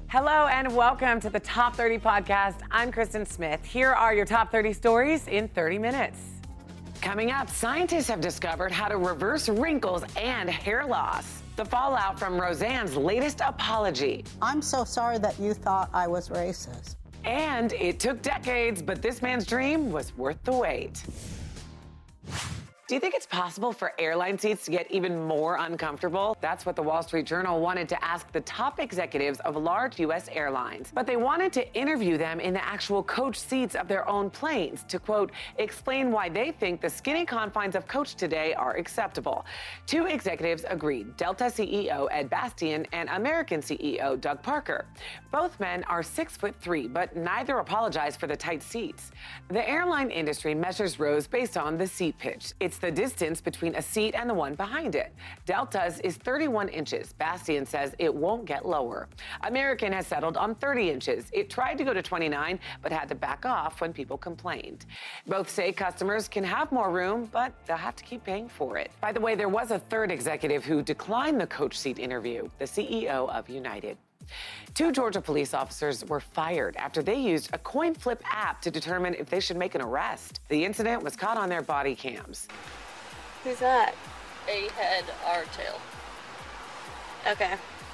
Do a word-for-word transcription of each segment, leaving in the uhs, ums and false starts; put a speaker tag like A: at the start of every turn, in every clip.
A: Hello and welcome to the Top thirty podcast. I'm Kristen Smith. Here are your top thirty stories in thirty minutes. Coming up, scientists have discovered how to reverse wrinkles and hair loss. The fallout from Roseanne's latest apology.
B: I'm so sorry that you thought I was racist.
A: And it took decades, but this man's dream was worth the wait. Do you think it's possible for airline seats to get even more uncomfortable? That's what the Wall Street Journal wanted to ask the top executives of large U S airlines. But they wanted to interview them in the actual coach seats of their own planes to, quote, explain why they think the skinny confines of coach today are acceptable. Two executives agreed, Delta C E O Ed Bastian and American C E O Doug Parker. Both men are six foot three, but neither apologized for the tight seats. The airline industry measures rows based on the seat pitch. It's the distance between a seat and the one behind it. Delta's is thirty-one inches. Bastian says it won't get lower. American has settled on thirty inches. It tried to go to twenty-nine, but had to back off when people complained. Both say customers can have more room, but they'll have to keep paying for it. By the way, there was a third executive who declined the coach seat interview, the C E O of United. Two Georgia police officers were fired after they used a coin flip app to determine if they should make an arrest. The incident was caught on their body cams.
C: Who's that?
D: A head, R tail.
C: Okay.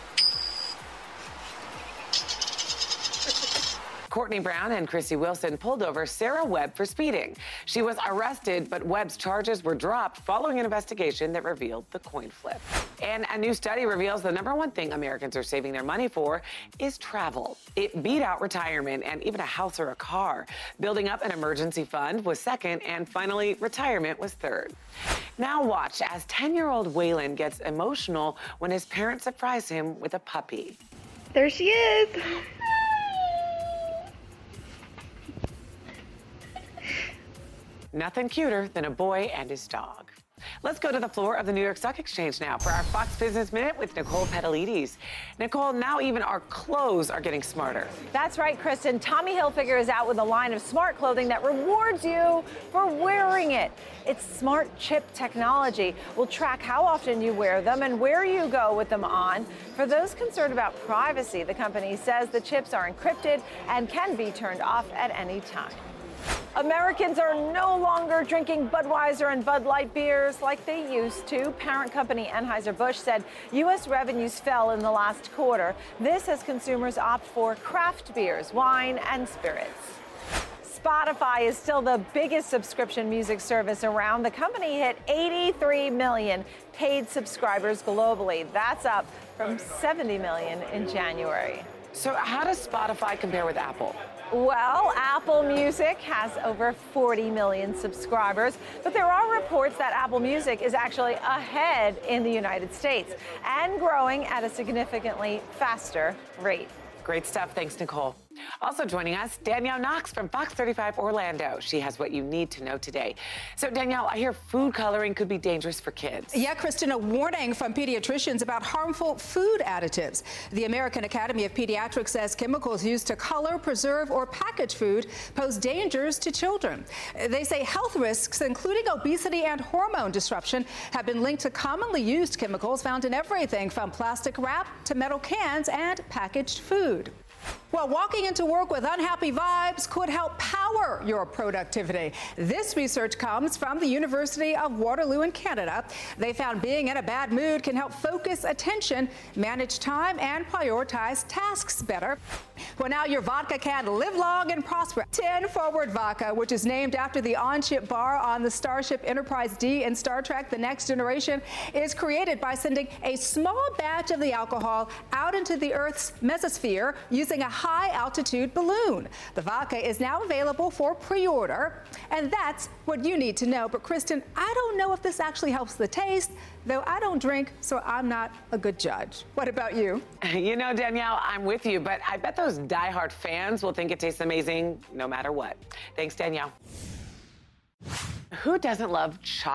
A: Courtney Brown and Chrissy Wilson pulled over Sarah Webb for speeding. She was arrested, but Webb's charges were dropped following an investigation that revealed the coin flip. And a new study reveals the number one thing Americans are saving their money for is travel. It beat out retirement and even a house or a car. Building up an emergency fund was second, and finally, retirement was third. Now watch as ten-year-old Waylon gets emotional when his parents surprise him with a puppy.
C: There she is.
A: Nothing cuter than a boy and his dog. Let's go to the floor of the New York Stock Exchange now for our Fox Business Minute with Nicole Petalides. Nicole, now even our clothes are getting smarter.
E: That's right, Kristen. Tommy Hilfiger is out with a line of smart clothing that rewards you for wearing it. It's smart chip technology. Will track how often you wear them and where you go with them on. For those concerned about privacy, the company says the chips are encrypted and can be turned off at any time. Americans are no longer drinking Budweiser and Bud Light beers like they used to. Parent company Anheuser-Busch said U S revenues fell in the last quarter. This as consumers opt for craft beers, wine, and spirits. Spotify is still the biggest subscription music service around. The company hit eighty-three million paid subscribers globally. That's up from seventy million in January.
A: So how does Spotify compare with Apple?
E: Well, Apple Music has over forty million subscribers, but there are reports that Apple Music is actually ahead in the United States and growing at a significantly faster rate.
A: Great stuff. Thanks, Nicole. Also joining us, Danielle Knox from Fox thirty-five Orlando. She has what you need to know today. So, Danielle, I hear food coloring could be dangerous for kids.
F: Yeah, Kristen, a warning from pediatricians about harmful food additives. The American Academy of Pediatrics says chemicals used to color, preserve, or package food pose dangers to children. They say health risks, including obesity and hormone disruption, have been linked to commonly used chemicals found in everything from plastic wrap to metal cans and packaged food. Well, walking into work with unhappy vibes could help power your productivity. This research comes from the University of Waterloo in Canada. They found being in a bad mood can help focus attention, manage time, and prioritize tasks better. Well, now your vodka can live long and prosper. ten Forward Vodka, which is named after the on-ship bar on the Starship Enterprise D in Star Trek The Next Generation, is created by sending a small batch of the alcohol out into the Earth's mesosphere using a high-altitude balloon. The vodka is now available for pre-order, and that's what you need to know. But, Kristen, I don't know if this actually helps the taste, though I don't drink, so I'm not a good judge. What about you?
A: You know, Danielle, I'm with you, but I bet those diehard fans will think it tastes amazing no matter what. Thanks, Danielle. Who doesn't love chocolate?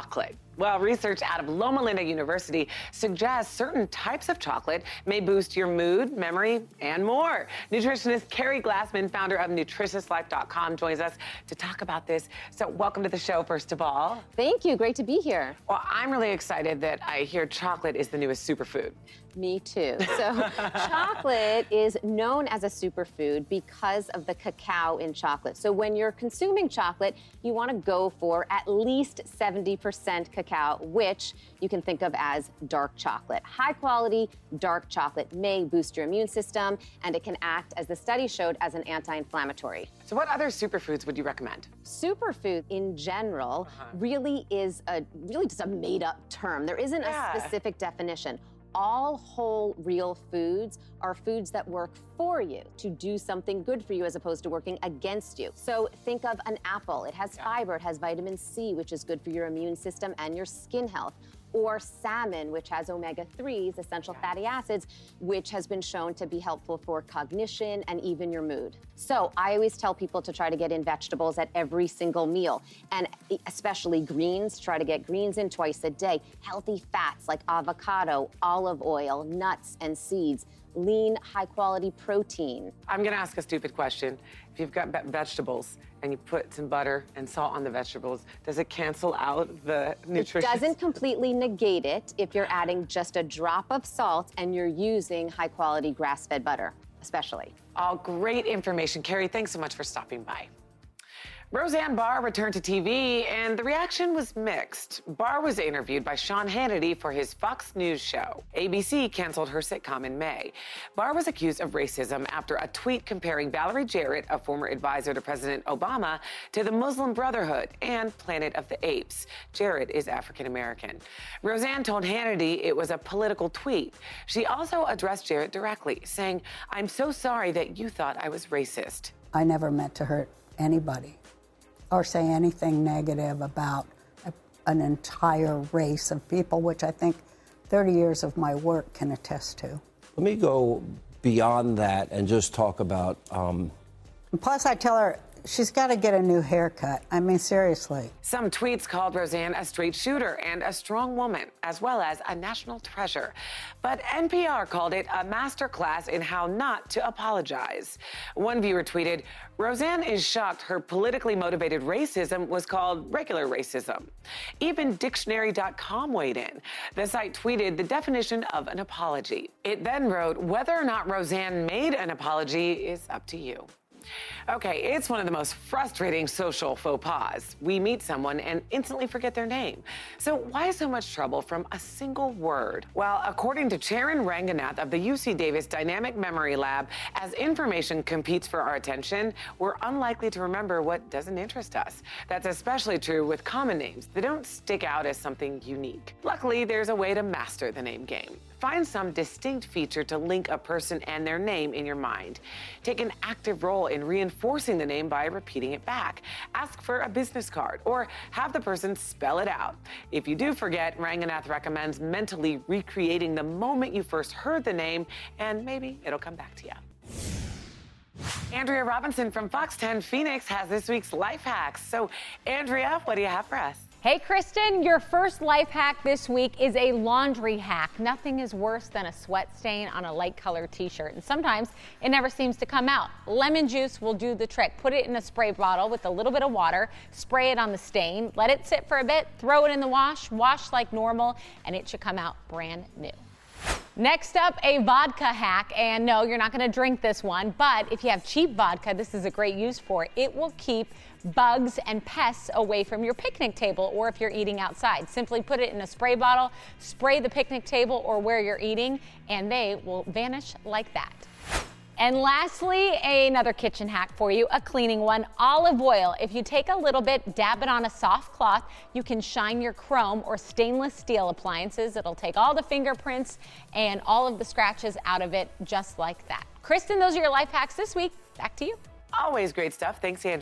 A: Well, research out of Loma Linda University suggests certain types of chocolate may boost your mood, memory, and more. Nutritionist Carrie Glassman, founder of nutritious life dot com, joins us to talk about this. So welcome to the show, first of all.
G: Thank you. Great to be here.
A: Well, I'm really excited that I hear chocolate is the newest superfood.
G: Me too. So chocolate is known as a superfood because of the cacao in chocolate. So when you're consuming chocolate, you want to go for at least seventy percent cacao, which you can think of as dark chocolate. High quality dark chocolate may boost your immune system, and it can act, as the study showed, as an anti-inflammatory.
A: So what other superfoods would you recommend?
G: Superfood in general uh-huh. really is a really just a made-up term. There isn't yeah. a specific definition. All whole, real foods are foods that work for you to do something good for you as opposed to working against you. So think of an apple. It has yeah. fiber, it has vitamin C, which is good for your immune system and your skin health. Or salmon, which has omega threes, essential yeah. fatty acids, which has been shown to be helpful for cognition and even your mood. So I always tell people to try to get in vegetables at every single meal, and especially greens. Try to get greens in twice a day. Healthy fats like avocado, olive oil, nuts and seeds. Lean, high-quality protein.
A: I'm gonna ask a stupid question. If you've got vegetables and you put some butter and salt on the vegetables, does it cancel out the nutrition?
G: It doesn't completely negate it if you're adding just a drop of salt and you're using high-quality grass-fed butter, especially.
A: All great information. Carrie, thanks so much for stopping by. Roseanne Barr returned to T V, and the reaction was mixed. Barr was interviewed by Sean Hannity for his Fox News show. A B C canceled her sitcom in May. Barr was accused of racism after a tweet comparing Valerie Jarrett, a former advisor to President Obama, to the Muslim Brotherhood and Planet of the Apes. Jarrett is African American. Roseanne told Hannity it was a political tweet. She also addressed Jarrett directly, saying, "I'm so sorry that you thought I was racist."
B: I never meant to hurt anybody or say anything negative about a, an entire race of people, which I think thirty years of my work can attest to.
H: Let me go beyond that and just talk about... Um...
B: Plus, I tell her, she's got to get a new haircut. I mean, seriously.
A: Some tweets called Roseanne a straight shooter and a strong woman, as well as a national treasure. But N P R called it a masterclass in how not to apologize. One viewer tweeted, "Roseanne is shocked her politically motivated racism was called regular racism." Even dictionary dot com weighed in. The site tweeted the definition of an apology. It then wrote, "Whether or not Roseanne made an apology is up to you." Okay, it's one of the most frustrating social faux pas. We meet someone and instantly forget their name. So why so much trouble from a single word? Well, according to Charan Ranganath of the U C Davis Dynamic Memory Lab, as information competes for our attention, we're unlikely to remember what doesn't interest us. That's especially true with common names. They don't stick out as something unique. Luckily, there's a way to master the name game. Find some distinct feature to link a person and their name in your mind. Take an active role in reinforcing the name by repeating it back. Ask for a business card or have the person spell it out. If you do forget, Ranganath recommends mentally recreating the moment you first heard the name, and maybe it'll come back to you. Andrea Robinson from Fox ten Phoenix has this week's life hacks. So, Andrea, what do you have for us?
I: Hey, Kristen, your first life hack this week is a laundry hack. Nothing is worse than a sweat stain on a light colored t-shirt, and sometimes it never seems to come out. Lemon juice will do the trick. Put it in a spray bottle with a little bit of water, spray it on the stain, let it sit for a bit, throw it in the wash, wash like normal, and it should come out brand new. Next up, a vodka hack, and no, you're not going to drink this one, but if you have cheap vodka, this is a great use for it. It will keep bugs and pests away from your picnic table, or if you're eating outside. Simply put it in a spray bottle, spray the picnic table or where you're eating, and they will vanish like that. And lastly, another kitchen hack for you, a cleaning one, olive oil. If you take a little bit, dab it on a soft cloth, you can shine your chrome or stainless steel appliances. It'll take all the fingerprints and all of the scratches out of it just like that. Kristen, those are your life hacks this week. Back to you.
A: Always great stuff. Thanks, Andrea.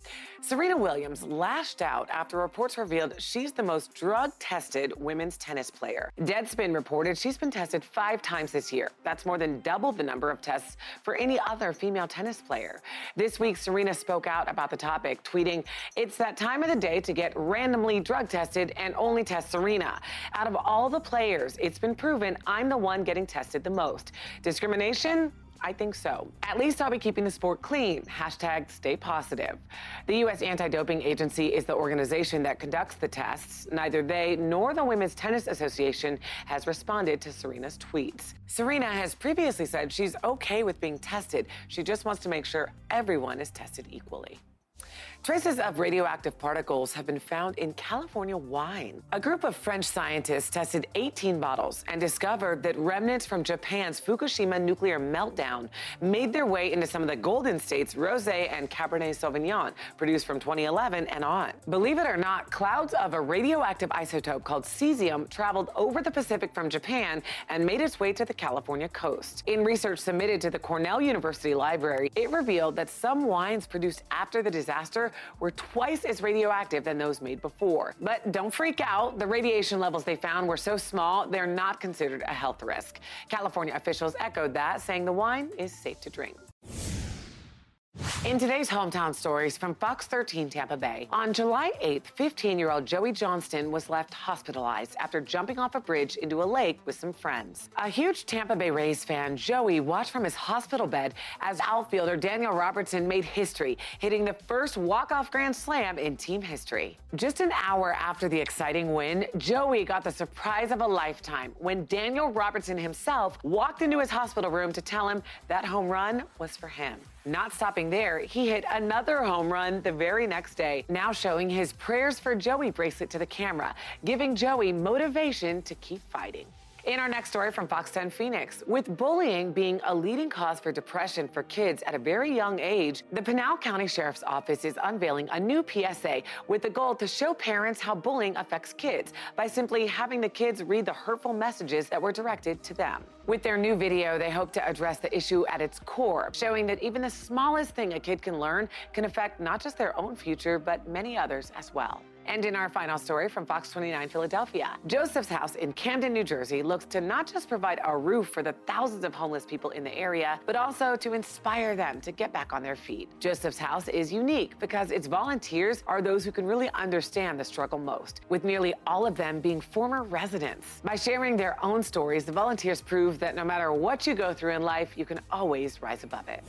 A: Serena Williams lashed out after reports revealed she's the most drug-tested women's tennis player. Deadspin reported she's been tested five times this year. That's more than double the number of tests for any other female tennis player. This week, Serena spoke out about the topic, tweeting, "It's that time of the day to get randomly drug tested and only test Serena. Out of all the players, it's been proven I'm the one getting tested the most. Discrimination? I think so. At least I'll be keeping the sport clean. Hashtag stay positive." The U S Anti-Doping Agency is the organization that conducts the tests. Neither they nor the Women's Tennis Association has responded to Serena's tweets. Serena has previously said she's okay with being tested. She just wants to make sure everyone is tested equally. Traces of radioactive particles have been found in California wine. A group of French scientists tested eighteen bottles and discovered that remnants from Japan's Fukushima nuclear meltdown made their way into some of the Golden State's Rosé and Cabernet Sauvignon, produced from twenty eleven and on. Believe it or not, clouds of a radioactive isotope called cesium traveled over the Pacific from Japan and made its way to the California coast. In research submitted to the Cornell University Library, it revealed that some wines produced after the disaster were twice as radioactive than those made before. But don't freak out. The radiation levels they found were so small, they're not considered a health risk. California officials echoed that, saying the wine is safe to drink. In today's Hometown Stories from Fox thirteen Tampa Bay, on July eighth, fifteen-year-old Joey Johnston was left hospitalized after jumping off a bridge into a lake with some friends. A huge Tampa Bay Rays fan, Joey watched from his hospital bed as outfielder Daniel Robertson made history, hitting the first walk-off grand slam in team history. Just an hour after the exciting win, Joey got the surprise of a lifetime when Daniel Robertson himself walked into his hospital room to tell him that home run was for him. Not stopping there, he hit another home run the very next day, now showing his Prayers for Joey bracelet to the camera, giving Joey motivation to keep fighting. In our next story from Fox ten Phoenix, with bullying being a leading cause for depression for kids at a very young age, the Pinal County Sheriff's Office is unveiling a new P S A with the goal to show parents how bullying affects kids by simply having the kids read the hurtful messages that were directed to them. With their new video, they hope to address the issue at its core, showing that even the smallest thing a kid can learn can affect not just their own future, but many others as well. And in our final story from Fox twenty-nine Philadelphia, Joseph's House in Camden, New Jersey looks to not just provide a roof for the thousands of homeless people in the area, but also to inspire them to get back on their feet. Joseph's House is unique because its volunteers are those who can really understand the struggle most, with nearly all of them being former residents. By sharing their own stories, the volunteers prove that no matter what you go through in life, you can always rise above it.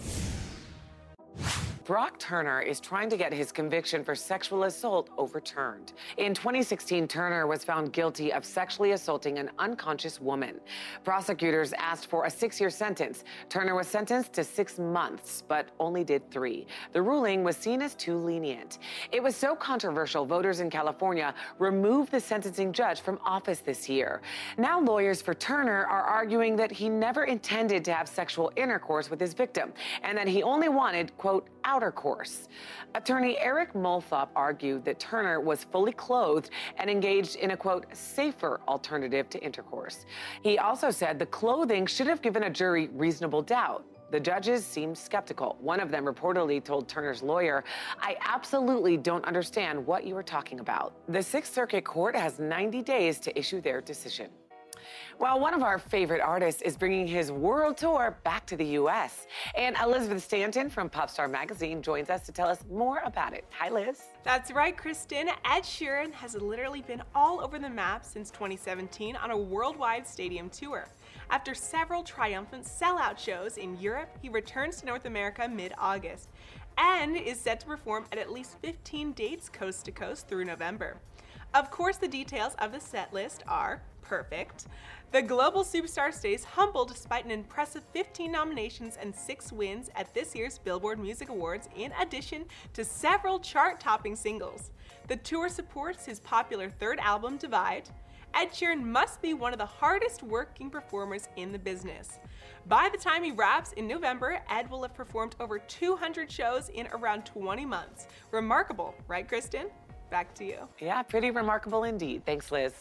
A: Brock Turner is trying to get his conviction for sexual assault overturned. In twenty sixteen, Turner was found guilty of sexually assaulting an unconscious woman. Prosecutors asked for a six-year sentence. Turner was sentenced to six months, but only did three. The ruling was seen as too lenient. It was so controversial, voters in California removed the sentencing judge from office this year. Now lawyers for Turner are arguing that he never intended to have sexual intercourse with his victim, and that he only wanted, quote, outer course. Attorney Eric Molthop argued that Turner was fully clothed and engaged in a, quote, safer alternative to intercourse. He also said the clothing should have given a jury reasonable doubt. The judges seemed skeptical. One of them reportedly told Turner's lawyer, "I absolutely don't understand what you are talking about." The Sixth Circuit Court has ninety days to issue their decision. Well, one of our favorite artists is bringing his world tour back to the U S And Elizabeth Stanton from Popstar Magazine joins us to tell us more about it. Hi, Liz.
J: That's right, Kristen. Ed Sheeran has literally been all over the map since twenty seventeen on a worldwide stadium tour. After several triumphant sellout shows in Europe, he returns to North America mid-August and is set to perform at at least fifteen dates coast to coast through November. Of course, the details of the set list are perfect. The global superstar stays humble despite an impressive fifteen nominations and six wins at this year's Billboard Music Awards, in addition to several chart-topping singles. The tour supports his popular third album, Divide. Ed Sheeran must be one of the hardest working performers in the business. By the time he wraps in November, Ed will have performed over two hundred shows in around twenty months. Remarkable, right, Kristen? Back to you.
A: Yeah, pretty remarkable indeed. Thanks, Liz.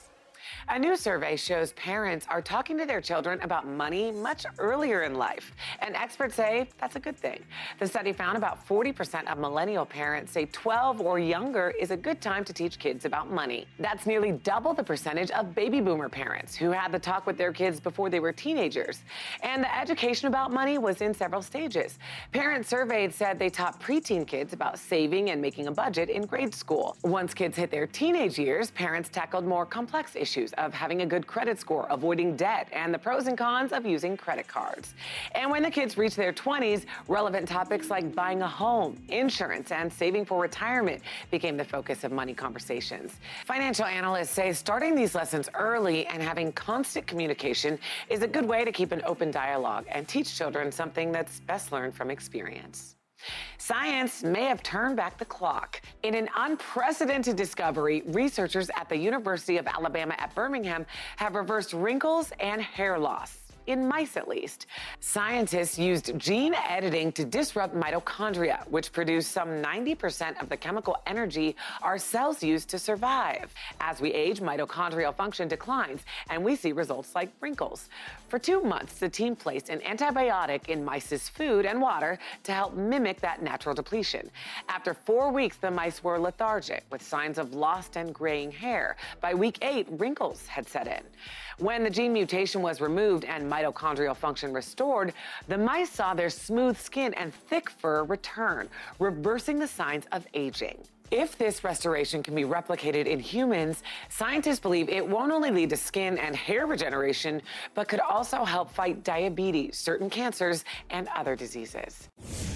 A: A new survey shows parents are talking to their children about money much earlier in life, and experts say that's a good thing. The study found about forty percent of millennial parents say twelve or younger is a good time to teach kids about money. That's nearly double the percentage of baby boomer parents who had the talk with their kids before they were teenagers. And the education about money was in several stages. Parents surveyed said they taught preteen kids about saving and making a budget in grade school. Once kids hit their teenage years, parents tackled more complex issues of having a good credit score, avoiding debt, and the pros and cons of using credit cards. And when the kids reach their twenties, relevant topics like buying a home, insurance, and saving for retirement became the focus of money conversations. Financial analysts say starting these lessons early and having constant communication is a good way to keep an open dialogue and teach children something that's best learned from experience. Science may have turned back the clock. In an unprecedented discovery, researchers at the University of Alabama at Birmingham have reversed wrinkles and hair loss. In mice, at least. Scientists used gene editing to disrupt mitochondria, which produce some ninety percent of the chemical energy our cells use to survive. As we age, mitochondrial function declines, and we see results like wrinkles. For two months, the team placed an antibiotic in mice's food and water to help mimic that natural depletion. After four weeks, the mice were lethargic, with signs of lost and graying hair. By week eight, wrinkles had set in. When the gene mutation was removed and mitochondrial function restored, the mice saw their smooth skin and thick fur return, reversing the signs of aging. If this restoration can be replicated in humans, scientists believe it won't only lead to skin and hair regeneration, but could also help fight diabetes, certain cancers, and other diseases.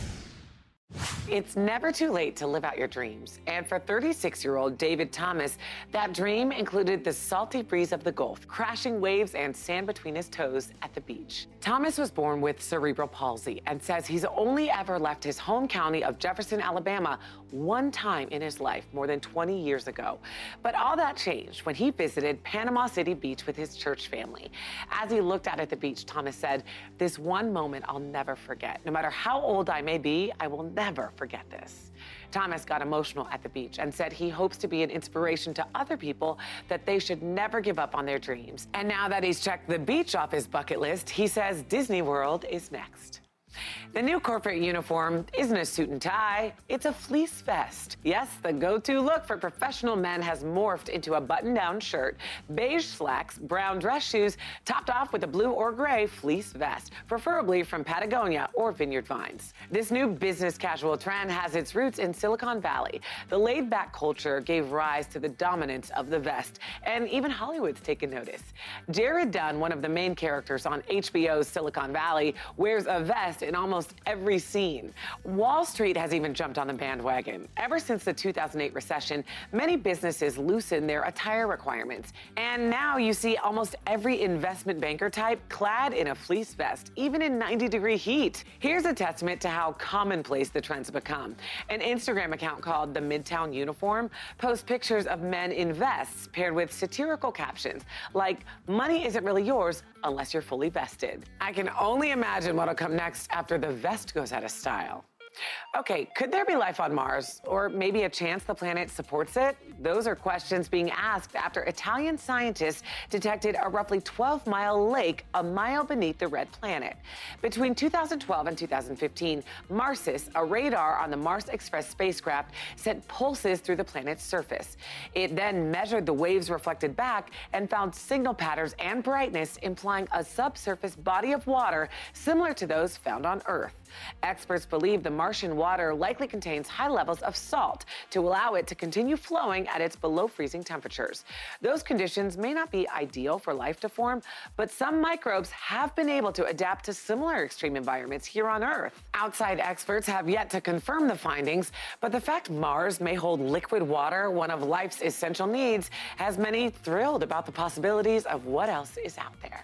A: It's never too late to live out your dreams. And for thirty-six-year-old David Thomas, that dream included the salty breeze of the Gulf, crashing waves and sand between his toes at the beach. Thomas was born with cerebral palsy and says he's only ever left his home county of Jefferson, Alabama, one time in his life more than twenty years ago. But all that changed when he visited Panama City Beach with his church family. As he looked out at the beach, Thomas said, "This one moment I'll never forget. No matter how old I may be, I will never forget this." Thomas got emotional at the beach and said he hopes to be an inspiration to other people that they should never give up on their dreams. And now that he's checked the beach off his bucket list, he says Disney World is next. The new corporate uniform isn't a suit and tie, it's a fleece vest. Yes, the go-to look for professional men has morphed into a button-down shirt, beige slacks, brown dress shoes, topped off with a blue or gray fleece vest, preferably from Patagonia or Vineyard Vines. This new business casual trend has its roots in Silicon Valley. The laid-back culture gave rise to the dominance of the vest, and even Hollywood's taken notice. Jared Dunn, one of the main characters on H B O's Silicon Valley, wears a vest in almost every scene. Wall Street has even jumped on the bandwagon. Ever since the two thousand eight recession, many businesses loosened their attire requirements. And now you see almost every investment banker type clad in a fleece vest, even in ninety degree heat. Here's a testament to how commonplace the trends have become. An Instagram account called The Midtown Uniform posts pictures of men in vests paired with satirical captions like, "Money isn't really yours unless you're fully vested." I can only imagine what'll come next after the vest goes out of style. Okay, could there be life on Mars? Or maybe a chance the planet supports it? Those are questions being asked after Italian scientists detected a roughly twelve mile lake a mile beneath the red planet. Between two thousand twelve and two thousand fifteen, MARSIS, a radar on the Mars Express spacecraft, sent pulses through the planet's surface. It then measured the waves reflected back and found signal patterns and brightness implying a subsurface body of water similar to those found on Earth. Experts believe the Martian water likely contains high levels of salt to allow it to continue flowing at its below freezing temperatures. Those conditions may not be ideal for life to form, but some microbes have been able to adapt to similar extreme environments here on Earth. Outside experts have yet to confirm the findings, but the fact Mars may hold liquid water, one of life's essential needs, has many thrilled about the possibilities of what else is out there.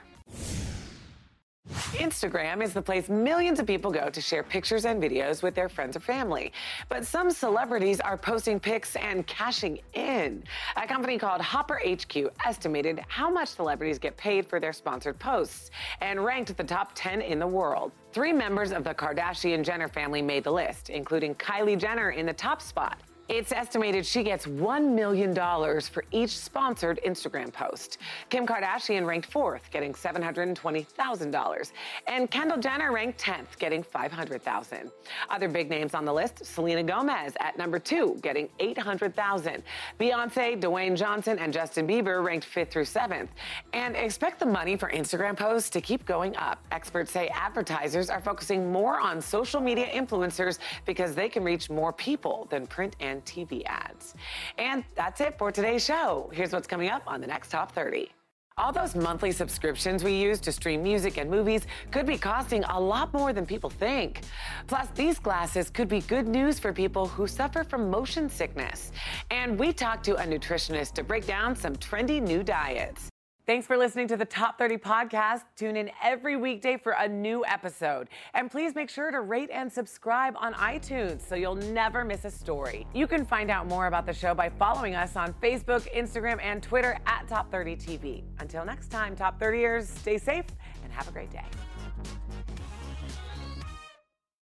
A: Instagram is the place millions of people go to share pictures and videos with their friends or family. But some celebrities are posting pics and cashing in. A company called Hopper H Q estimated how much celebrities get paid for their sponsored posts and ranked the top ten in the world. Three members of the Kardashian-Jenner family made the list, including Kylie Jenner in the top spot. It's estimated she gets one million dollars for each sponsored Instagram post. Kim Kardashian ranked fourth, getting seven hundred twenty thousand dollars. And Kendall Jenner ranked tenth, getting five hundred thousand dollars. Other big names on the list, Selena Gomez at number two, getting eight hundred thousand dollars. Beyonce, Dwayne Johnson, and Justin Bieber ranked fifth through seventh. And expect the money for Instagram posts to keep going up. Experts say advertisers are focusing more on social media influencers because they can reach more people than print and T V ads. And that's it for today's show. Here's what's coming up on the next Top thirty. All those monthly subscriptions we use to stream music and movies could be costing a lot more than people think. Plus, these glasses could be good news for people who suffer from motion sickness. And we talked to a nutritionist to break down some trendy new diets. Thanks for listening to the Top thirty podcast. Tune in every weekday for a new episode. And please make sure to rate and subscribe on iTunes so you'll never miss a story. You can find out more about the show by following us on Facebook, Instagram, and Twitter at Top thirty T V. Until next time, Top thirtyers, stay safe and have a great day.